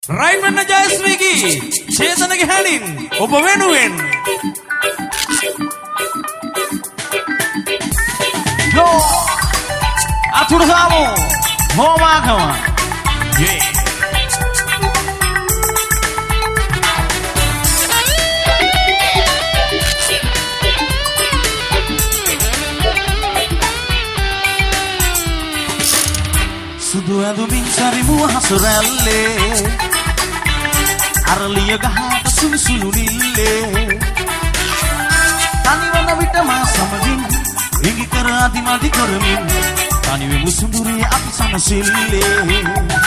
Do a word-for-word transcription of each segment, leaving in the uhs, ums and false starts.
රයින් වෙන්න ජයශ්‍රීගේ චේතනගේ හැණින් ඔබ වෙනුවෙන් යෝ අතුරුසාමු හෝමාකම යේ සුදු ඇඳුමින් සරිමුව හසුරැල්ලේ අරලිය ගහට සුළු සුළු නිල්ලේ තනිවන විට මා සමගින් රිඟි කර අදිමදි කරමින් තනිවෙමු සුඳුරේ අපි සමසිල්ලේ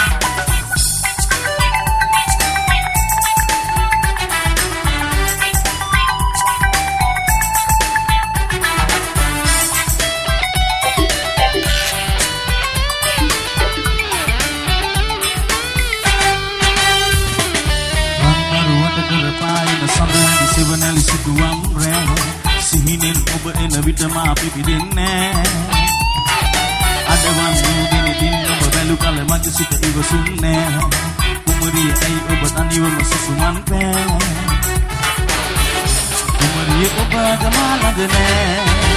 සිවනලි සිදුවම් රෑ සිහිනෙන් ඔබ එන විට මා පිපිදෙන්නේ අදවන් නූදින දින ඔබ බැලු කල මජ සිට ඉවසුන්නේ කුමරිය ඇයි ඔබ තනිවම සුසුමන් පෑ කුමරිය ඔබ ගමා ළඟ නෑ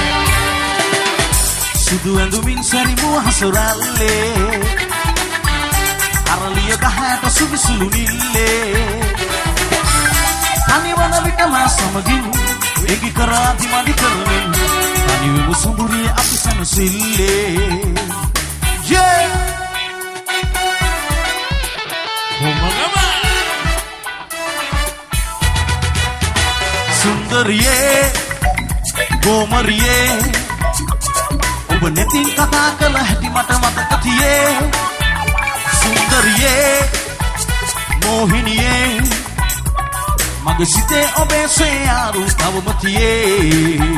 සුදු ඇඳුමින් සරිමුව හසුරල්ලේ අරලිය ගහට සුළු සුළු නිල්ලේ තනිවන විට මා සමගින් එගි කරා දිමදි කරමින් තනිවෙමු සුඹුරියේ අපි සමසිල්ලේ යේ හොමගම සුන්දරියේ ගෝමරියේ ඔබ නැතින් කතා කළ හැටි මට මතක තියේ සුන්දරියේ මෝහිනියේ මගේ සිතේ ඔබේ සෙයාරු තවම තියේ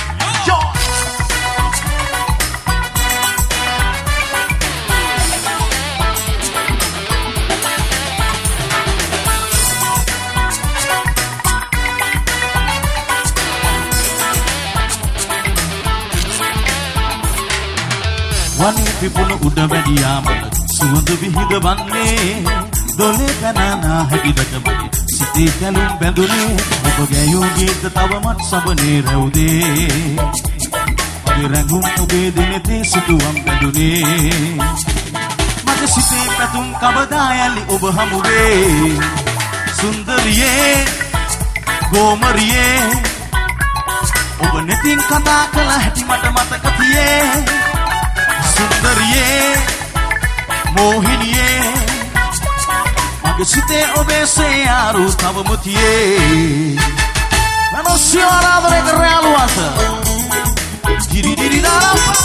වනේ පිපුණු උඩ වැඩියාම සුවඳ විහිද වන්නේ දොලේ පැනනා හැකිදටමයි සිතේ කැලුම් බැඳුනේ ඔබ ගැයූ ගීත තවමත් සබනේ රැවුදේ මගේ රැඟුම් ඔබේ දෙනෙතේ සිතුවම් බැඳුනේ මගේ සිතේ පැතුම් කවදා යලි ඔබ හමුවේ සුන්දරියේ ගෝමරියේ ඔබ නැතින් කතා කළ හැටි මට මතක තියේ සුන්දරියේ මෝහිනියේ මගේ සිතේ ඔබේ සෙයාරු තවම තියේ මනෝසිය ආරාධනය කරන යාළුවාට දිරි දිරි දාලා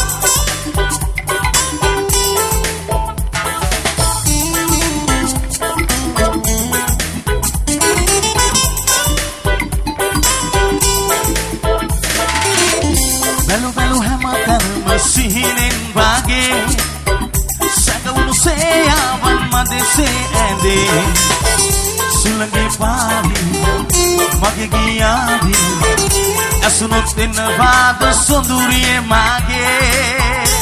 බැලු බැලු හැමතැනම සිහිනෙන් වාගේ සැඟවුණු සෙයාවන් මදෙසේ ඇඳේ සුළඟේ පාරි මගේ ගියාවි ඇසුනොත් එන්නවාද සොඳුරියේ මාගේ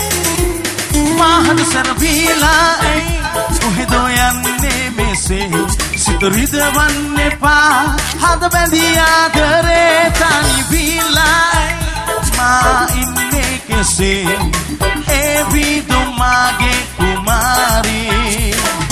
මහද සරබීලා ඇයි කොහෙදෝ යන්නේ මෙසේ සිත රිදවන්න එපා හද බැඳී ආදරේ තනි බීලා මා ඉන්නේ කෙසේ ඒ විදු මාගේ කුමාරී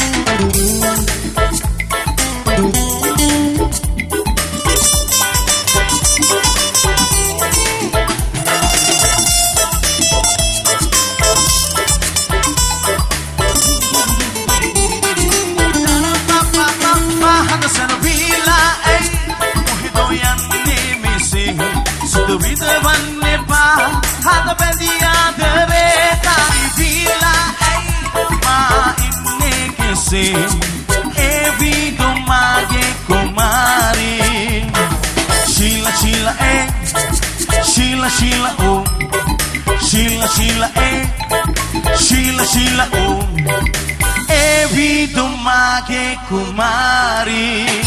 හද බැඳී ආදරේ තනි බීලා මා ඉන්නේ කෙසේ ඒ විදු මාගේ කුමාරී ශීලා ශීලා ඒ ශීලා ශීලා ඕ ශීලා ශීලා ඒ ශීලා ශීලා ඕ ඒ විදු මාගේ කුමාරී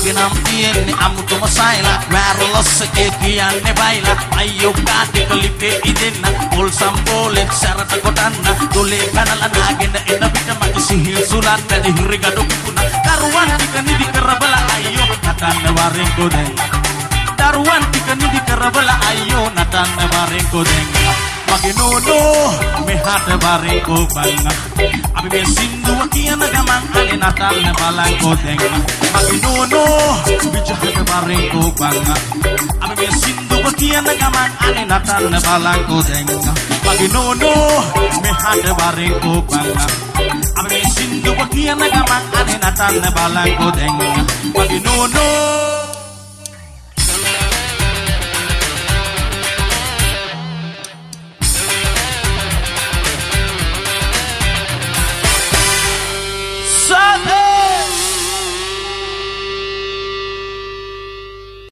mage nam tienne amutuma saila wireless ke kiyanne baila ayyo kaate kalike idenna pol sambole sarata kotanna dole kanala nagenda ena bita mage sihil sulan tadi hirigadu kuna karuan tikani dikerabala ayyo natanne wareng kodeng karuan tikani dikerabala ayyo natanne wareng kodeng mage nono me hate wareng ko banga abi me sindu kiana gamang ale natanne balang kodeng mage nono bijahate wareng ko banga abi me sindu kiana gamang ale natanne balang kodeng mage nono me hate wareng ko banga abi me sindu kiana gamang ale natanne balang kodeng mage nono